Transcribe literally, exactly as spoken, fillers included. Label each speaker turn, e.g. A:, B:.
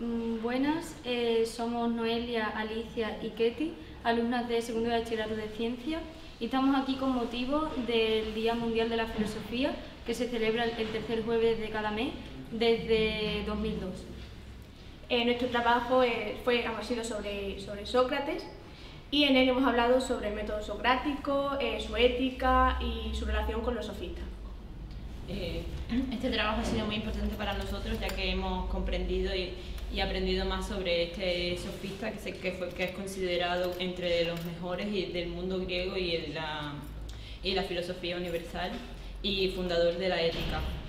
A: Mm, Buenas, eh, somos Noelia, Alicia y Ketty, alumnas de segundo de bachillerato de Ciencias, y estamos aquí con motivo del Día Mundial de la Filosofía, que se celebra el tercer jueves de cada mes desde dos mil dos.
B: Eh, nuestro trabajo eh, fue, ha sido sobre, sobre Sócrates, y en él hemos hablado sobre el método socrático, eh, su ética y su relación con los sofistas.
C: Eh, este trabajo ha sido muy importante para nosotros, ya que hemos comprendido y, y aprendido más sobre este sofista que, se, que, fue, que es considerado entre los mejores y del mundo griego y la, y la filosofía universal y fundador de la ética.